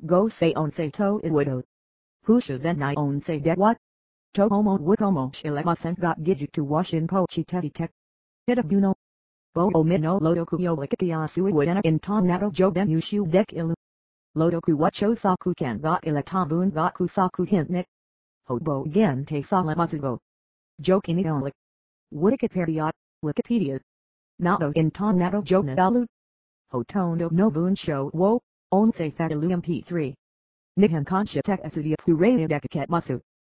Go say on say to it widow. Pusha then I own say that what? To homo wikomo shilemas and got gidju to wash in pochi teddy tech. Hit up you know. Bo o mino lodoku yo likiasu widana in ton nato joden yushu dek ilu. Lodoku wacho saku kan got ilatambun got kusaku hintnik. Hobo again te salamasugo. Jokini onlik. Wikipedia, Wikipedia. Nato in ton nato jonadalu. Hotondo no bun show wo, on say fatalu mp3. Nihan concha tek asudia puraya dekaket masu.